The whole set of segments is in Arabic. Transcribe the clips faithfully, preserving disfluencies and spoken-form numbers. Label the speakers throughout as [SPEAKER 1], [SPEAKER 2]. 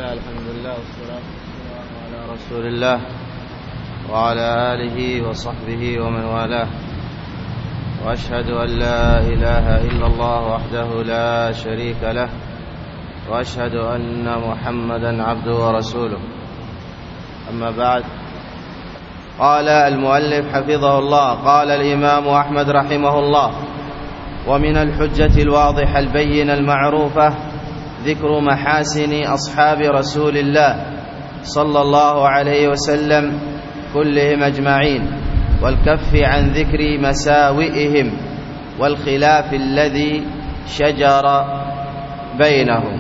[SPEAKER 1] الله الحمد لله والصلاة والسلام على رسول الله وعلى آله وصحبه ومن والاه، وأشهد أن لا إله إلا الله وحده لا شريك له، وأشهد أن محمدا عبده ورسوله. أما بعد، قال المؤلف حفظه الله: قال الإمام أحمد رحمه الله: ومن الحجة الواضحة البينة المعروفة ذكر محاسن أصحاب رسول الله صلى الله عليه وسلم كلهم أجمعين، والكف عن ذكر مساوئهم والخلاف الذي شجر بينهم.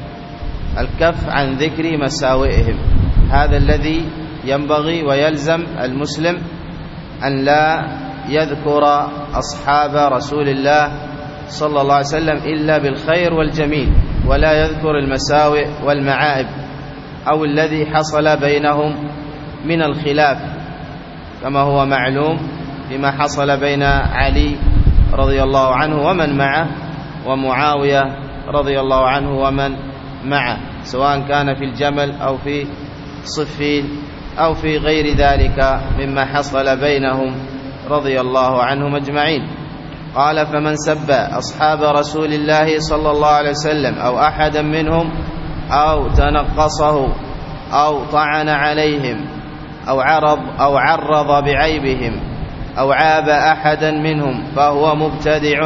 [SPEAKER 1] الكف عن ذكر مساوئهم، هذا الذي ينبغي ويلزم المسلم أن لا يذكر أصحاب رسول الله صلى الله عليه وسلم إلا بالخير والجميل، ولا يذكر المساوئ والمعائب أو الذي حصل بينهم من الخلاف، كما هو معلوم فيما حصل بين علي رضي الله عنه ومن معه ومعاوية رضي الله عنه ومن معه، سواء كان في الجمل أو في صفين أو في غير ذلك مما حصل بينهم رضي الله عنهم أجمعين. قال: فمن سب أصحاب رسول الله صلى الله عليه وسلم أو أحدا منهم أو تنقصه أو طعن عليهم أو عرض أو عرض بعيبهم أو عاب أحدا منهم فهو مبتدع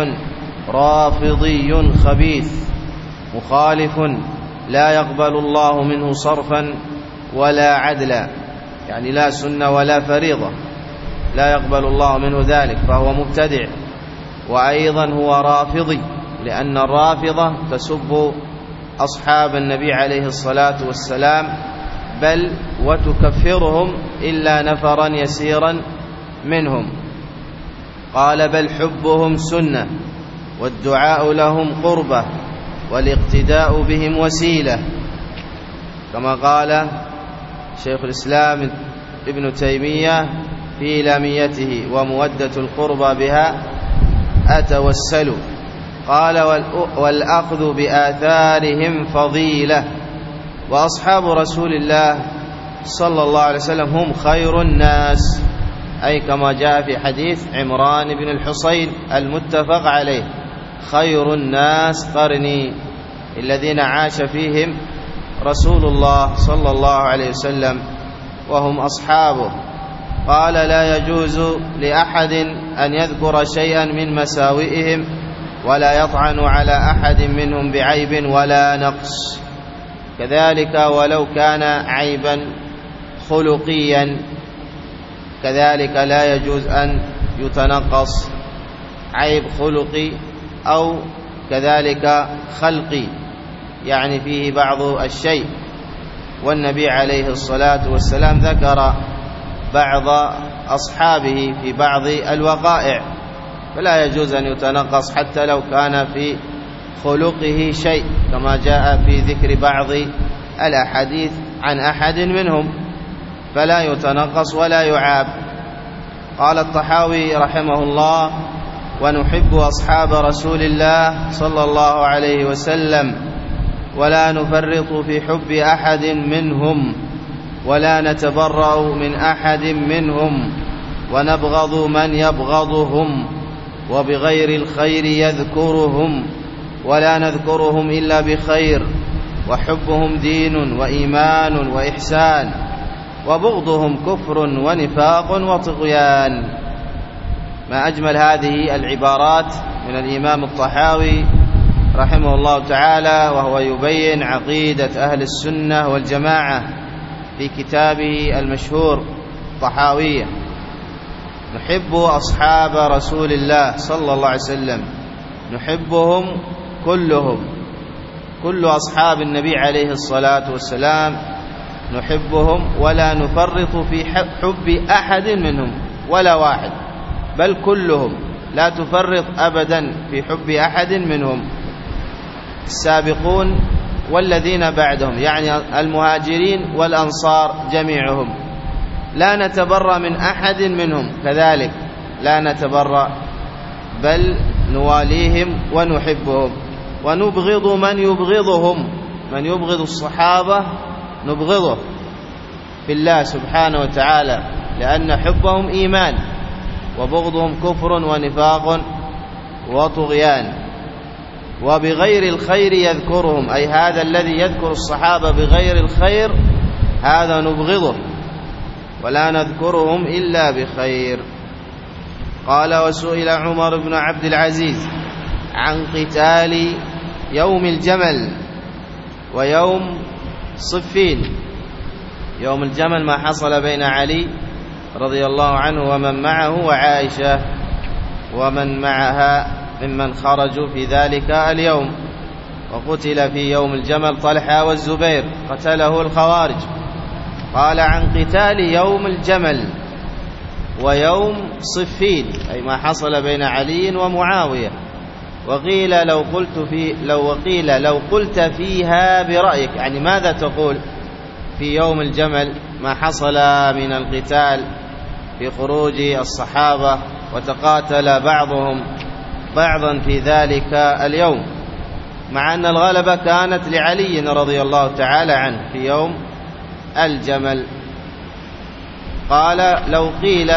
[SPEAKER 1] رافضي خبيث مخالف لا يقبل الله منه صرفا ولا عدلا، يعني لا سنة ولا فريضة، لا يقبل الله منه ذلك، فهو مبتدع. وأيضا هو رافضي، لأن الرافضة تسب أصحاب النبي عليه الصلاة والسلام، بل وتكفرهم إلا نفرا يسيرا منهم. قال: بل حبهم سنة والدعاء لهم قربة والاقتداء بهم وسيلة، كما قال شيخ الإسلام ابن تيمية في لاميته: ومودة القربى بها أتوسل. قال: والأخذ بآثارهم فضيلة. وأصحاب رسول الله صلى الله عليه وسلم هم خير الناس، أي كما جاء في حديث عمران بن الحصين المتفق عليه: خير الناس قرني، الذين عاش فيهم رسول الله صلى الله عليه وسلم وهم أصحابه. قال: لا يجوز لأحد أن يذكر شيئا من مساوئهم ولا يطعن على أحد منهم بعيب ولا نقص، كذلك ولو كان عيبا خلقيا، كذلك لا يجوز أن يتنقص عيب خلقي أو كذلك خلقي، يعني فيه بعض الشيء. والنبي عليه الصلاة والسلام ذكر بعض أصحابه في بعض الوقائع، فلا يجوز أن يتنقص حتى لو كان في خلقه شيء، كما جاء في ذكر بعض الأحاديث عن أحد منهم، فلا يتنقص ولا يعاب. قال الطحاوي رحمه الله: ونحب أصحاب رسول الله صلى الله عليه وسلم ولا نفرط في حب أحد منهم ولا نتبرأ من أحد منهم ونبغض من يبغضهم وبغير الخير يذكرهم ولا نذكرهم إلا بخير، وحبهم دين وإيمان وإحسان، وبغضهم كفر ونفاق وطغيان. ما أجمل هذه العبارات من الإمام الطحاوي رحمه الله تعالى، وهو يبين عقيدة أهل السنة والجماعة في كتابه المشهور طحاوية. نحب أصحاب رسول الله صلى الله عليه وسلم، نحبهم كلهم، كل أصحاب النبي عليه الصلاة والسلام نحبهم، ولا نفرط في حب أحد منهم ولا واحد، بل كلهم، لا تفرط أبدا في حب أحد منهم. السابقون والذين بعدهم، يعني المهاجرين والأنصار جميعهم، لا نتبرأ من أحد منهم، كذلك لا نتبرأ، بل نواليهم ونحبهم، ونبغض من يبغضهم، من يبغض الصحابة نبغضه في الله سبحانه وتعالى، لأن حبهم إيمان وبغضهم كفر ونفاق وطغيان. وبغير الخير يذكرهم، أي هذا الذي يذكر الصحابة بغير الخير هذا نبغضه ولا نذكرهم إلا بخير. قال: وسئل عمر بن عبد العزيز عن قتال يوم الجمل ويوم صفين. يوم الجمل ما حصل بين علي رضي الله عنه ومن معه وعائشة ومن معها ممن خرجوا في ذلك اليوم، وقتل في يوم الجمل طلحة والزبير قتله الخوارج. قال: عن قتال يوم الجمل ويوم صفين، أي ما حصل بين علي ومعاوية. وقيل لو قلت في لو وقيل لو قلت فيها برأيك، يعني ماذا تقول في يوم الجمل ما حصل من القتال في خروج الصحابة وتقاتل بعضهم بعضا في ذلك اليوم، مع أن الغلبة كانت لعلي رضي الله تعالى عنه في يوم الجمل. قال: لو قيل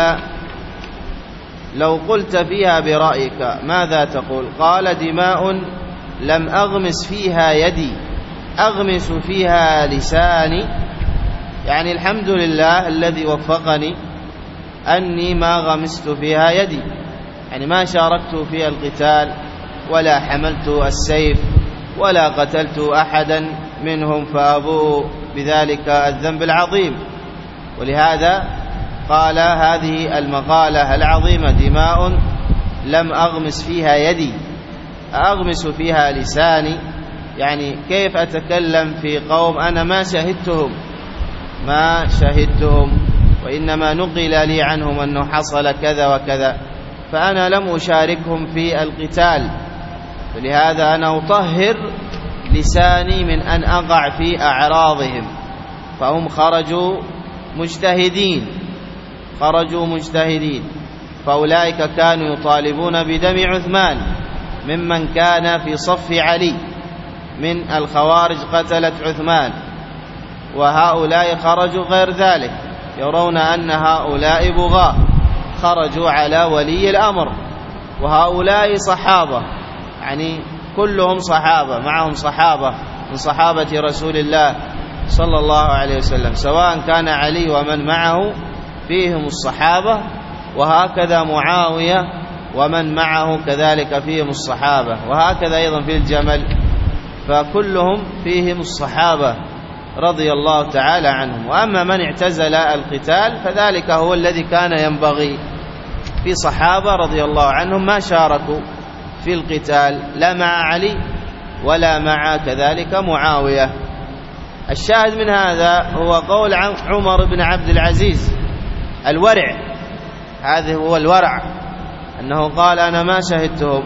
[SPEAKER 1] لو قلت فيها برأيك ماذا تقول؟ قال: دماء لم أغمس فيها يدي أغمس فيها لساني، يعني الحمد لله الذي وفقني أني ما غمست فيها يدي، يعني ما شاركت في القتال ولا حملت السيف ولا قتلت أحدا منهم فأبوء بذلك الذنب العظيم. ولهذا قال هذه المقالة العظيمة: دماء لم أغمس فيها يدي أغمس فيها لساني، يعني كيف أتكلم في قوم أنا ما شهدتهم ما شهدتهم وإنما نقل لي عنهم أنه حصل كذا وكذا، فأنا لم أشاركهم في القتال، فلهذا أنا أطهر لساني من أن أقع في أعراضهم. فهم خرجوا مجتهدين خرجوا مجتهدين فأولئك كانوا يطالبون بدم عثمان ممن كان في صف علي من الخوارج قتلت عثمان، وهؤلاء خرجوا غير ذلك يرون أن هؤلاء بغاة خرجوا على ولي الأمر، وهؤلاء صحابة، يعني كلهم صحابة، معهم صحابة من صحابة رسول الله صلى الله عليه وسلم، سواء كان علي ومن معه فيهم الصحابة، وهكذا معاوية ومن معه كذلك فيهم الصحابة، وهكذا أيضا في الجمل فكلهم فيهم الصحابة رضي الله تعالى عنهم. وأما من اعتزل القتال فذلك هو الذي كان ينبغي في صحابة رضي الله عنهم ما شاركوا في القتال لا مع علي ولا مع كذلك معاوية. الشاهد من هذا هو قول عمر بن عبد العزيز الورع، هذا هو الورع، أنه قال أنا ما شهدتهم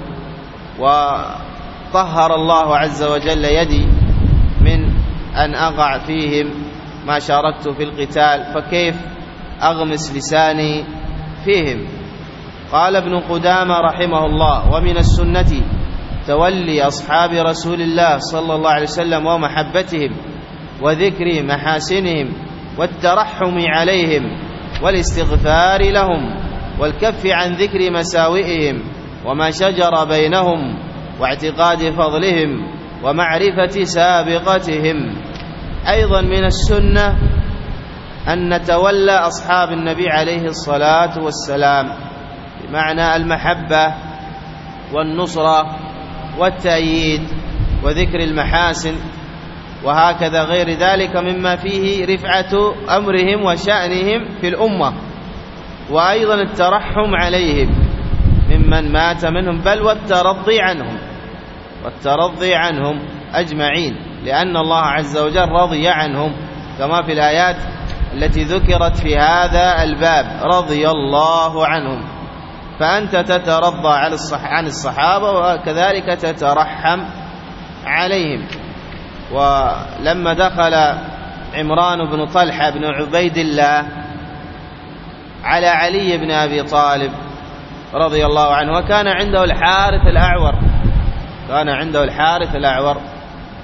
[SPEAKER 1] وطهر الله عز وجل يدي من أن أقع فيهم ما شاركت في القتال، فكيف أغمس لساني فيهم؟ قال ابن قدامة رحمه الله: ومن السنة تولي أصحاب رسول الله صلى الله عليه وسلم ومحبتهم وذكر محاسنهم والترحم عليهم والاستغفار لهم والكف عن ذكر مساوئهم وما شجر بينهم واعتقاد فضلهم ومعرفة سابقتهم. أيضا من السنة أن نتولى أصحاب النبي عليه الصلاة والسلام، بمعنى المحبة والنصرة والتأييد وذكر المحاسن، وهكذا غير ذلك مما فيه رفعة أمرهم وشأنهم في الأمة، وأيضا الترحم عليهم ممن مات منهم، بل والترضي عنهم والترضي عنهم أجمعين، لأن الله عز وجل رضي عنهم كما في الآيات التي ذكرت في هذا الباب: رضي الله عنهم. فأنت تترضى عن الصحابة وكذلك تترحم عليهم. ولما دخل عمران بن طلحة بن عبيد الله على علي بن أبي طالب رضي الله عنه، وكان عنده الحارث الأعور كان عنده الحارث الأعور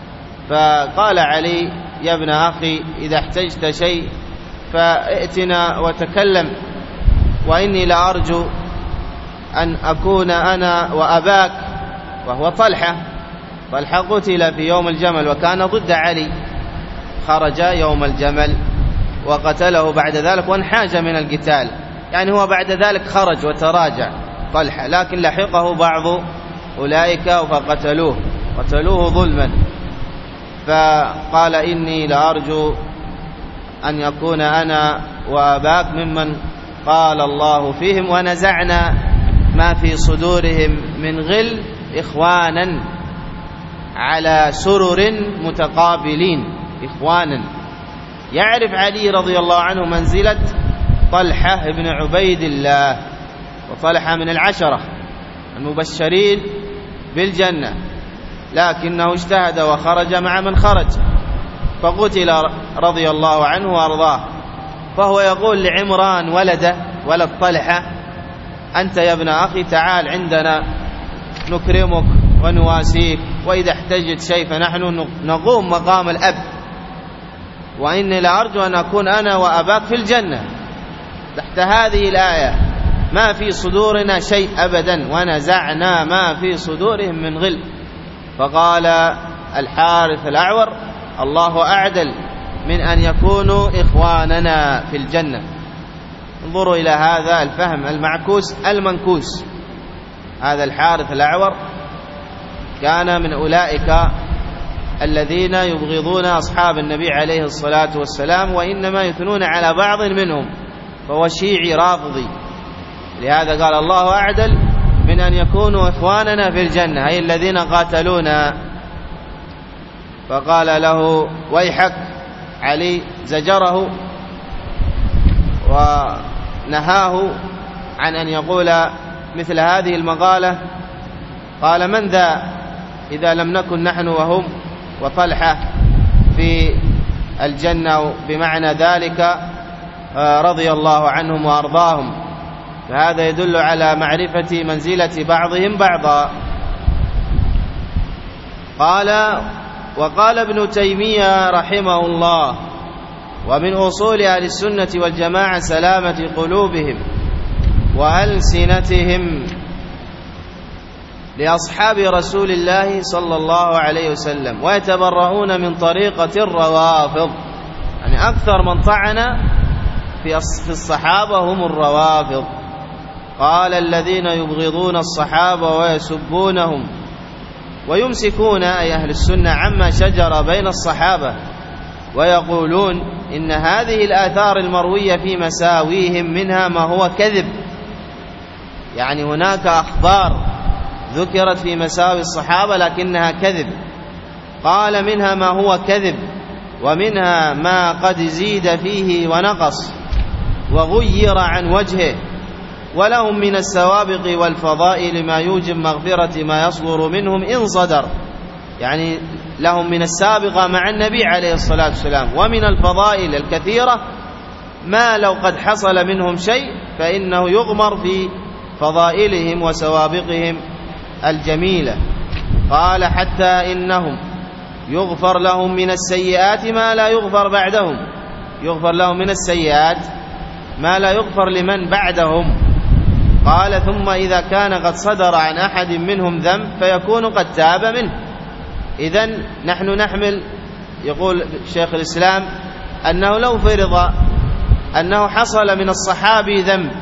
[SPEAKER 1] فقال علي: يا ابن أخي إذا احتجت شيء فائتنا وتكلم، وإني لأرجو أن أكون أنا وأباك، وهو طلحة. طلحة قتل في يوم الجمل وكان ضد علي، خرج يوم الجمل وقتله بعد ذلك وانحاز من القتال، يعني هو بعد ذلك خرج وتراجع طلحة، لكن لحقه بعض أولئك فقتلوه قتلوه ظلما. فقال: إني لأرجو أن يكون أنا وأباك ممن قال الله فيهم: ونزعنا ما في صدورهم من غل إخوانا على سرر متقابلين. إخوانا، يعرف علي رضي الله عنه منزلة طلحة بن عبيد الله، وطلحة من العشرة المبشرين بالجنة، لكنه اجتهد وخرج مع من خرج فقتل رضي الله عنه وأرضاه. فهو يقول لعمران ولده ولد طلحة: أنت يا ابن أخي تعال عندنا نكرمك ونواسيك، وإذا احتجت شيء فنحن نقوم مقام الأب، وإني لأرجو أن أكون أنا وأباك في الجنة تحت هذه الآية: ما في صدورنا شيء أبدا ونزعنا ما في صدورهم من غل. فقال الحارث الأعور: الله أعدل من أن يكونوا إخواننا في الجنة. انظروا إلى هذا الفهم المعكوس المنكوس. هذا الحارث الأعور كان من أولئك الذين يبغضون أصحاب النبي عليه الصلاة والسلام، وإنما يثنون على بعض منهم، فهو شيعي رافضي. لهذا قال: الله أعدل من أن يكونوا إخواننا في الجنة، أي الذين قاتلونا. فقال له: ويحك. علي زجره ونهاه عن أن يقول مثل هذه المقالة. قال: من ذا إذا لم نكن نحن وهم وطلحة في الجنة بمعنى ذلك رضي الله عنهم وأرضاهم. فهذا يدل على معرفة منزلة بعضهم بعضا. قال: وقال ابن تيمية رحمه الله: ومن أصول أهل السنة والجماعة سلامة قلوبهم وألسنتهم لأصحاب رسول الله صلى الله عليه وسلم، ويتبرؤون من طريقة الروافض. يعني أكثر من طعن في الصحابة هم الروافض. قال: الذين يبغضون الصحابة ويسبونهم ويمسكون، أي أهل السنة، عما شجر بين الصحابة، ويقولون إن هذه الآثار المروية في مساويهم منها ما هو كذب. يعني هناك أخبار ذكرت في مساوي الصحابة لكنها كذب. قال: منها ما هو كذب، ومنها ما قد زيد فيه ونقص وغير عن وجهه، ولهم من السوابق والفضائل ما يوجب مغفرة ما يصدر منهم إن صدر. يعني لهم من السابقة مع النبي عليه الصلاة والسلام، ومن الفضائل الكثيرة ما لو قد حصل منهم شيء فإنه يغمر في فضائلهم وسوابقهم الجميلة. قال: حتى إنهم يغفر لهم من السيئات ما لا يغفر بعدهم. يغفر لهم من السيئات ما لا يغفر لمن بعدهم. قال: ثم إذا كان قد صدر عن أحد منهم ذنب فيكون قد تاب منه. إذن نحن نحمل، يقول شيخ الإسلام، أنه لو فرض أنه حصل من الصحابي ذنب،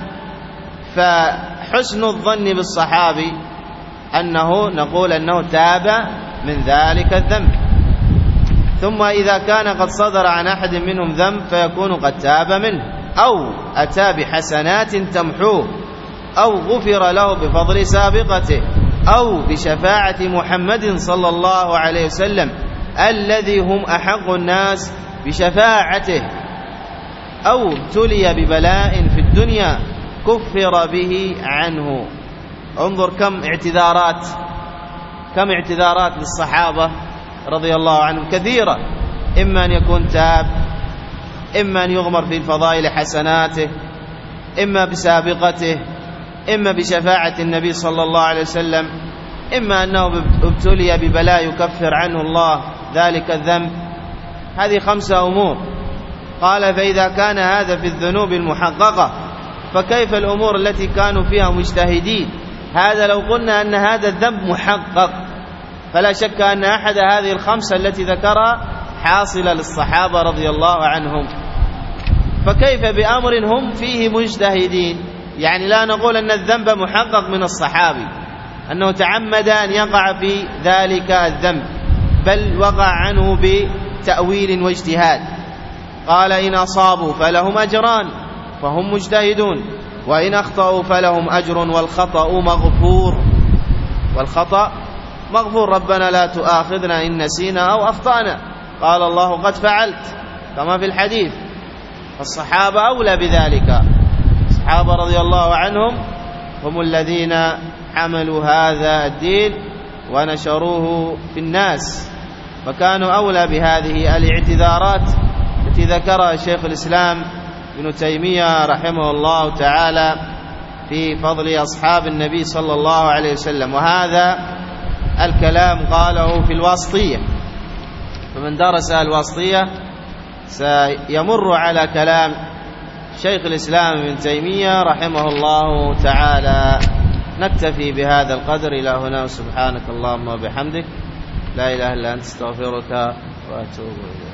[SPEAKER 1] فحسن الظن بالصحابي أنه نقول أنه تاب من ذلك الذنب. ثم إذا كان قد صدر عن أحد منهم ذنب فيكون قد تاب منه، أو أتى بحسنات تمحوه، أو غفر له بفضل سابقته، أو بشفاعة محمد صلى الله عليه وسلم الذي هم أحق الناس بشفاعته، أو ابتلي ببلاء في الدنيا كفر به عنه. انظر كم اعتذارات كم اعتذارات للصحابة رضي الله عنهم كثيرة، إما أن يكون تاب، إما أن يغمر في فضائل حسناته، إما بسابقته، إما بشفاعة النبي صلى الله عليه وسلم، إما أنه ابتلي ببلاء يكفر عنه الله ذلك الذنب؟ هذه خمسة أمور. قال فإذا كان هذا في الذنوب المحققة فكيف الأمور التي كانوا فيها مجتهدين؟ هذا لو قلنا أن هذا الذنب محقق فلا شك أن أحد هذه الخمسة التي ذكرها حاصلة للصحابة رضي الله عنهم، فكيف بأمر هم فيه مجتهدين؟ يعني لا نقول أن الذنب محقق من الصحابي أنه تعمد أن يقع في ذلك الذنب، بل وقع عنه بتأويل واجتهاد. قال إن أصابوا فلهم أجران فهم مجتهدون، وإن أخطأوا فلهم أجر والخطأ مغفور. والخطأ مغفور، ربنا لا تؤاخذنا إن نسينا أو أخطأنا، قال الله قد فعلت كما في الحديث. فالصحابة أولى بذلك، الصحابة رضي الله عنهم هم الذين حملوا هذا الدين ونشروه في الناس، فكانوا أولى بهذه الاعتذارات التي ذكرها شيخ الإسلام ابن تيمية رحمه الله تعالى في فضل أصحاب النبي صلى الله عليه وسلم. وهذا الكلام قاله في الواسطية، فمن درس الواسطية سيمر على كلام شيخ الإسلام ابن تيمية رحمه الله تعالى. نكتفي بهذا القدر إلى هنا، سبحانك اللهم وبحمدك لا إله إلا أنت استغفرك وأتوب إليك.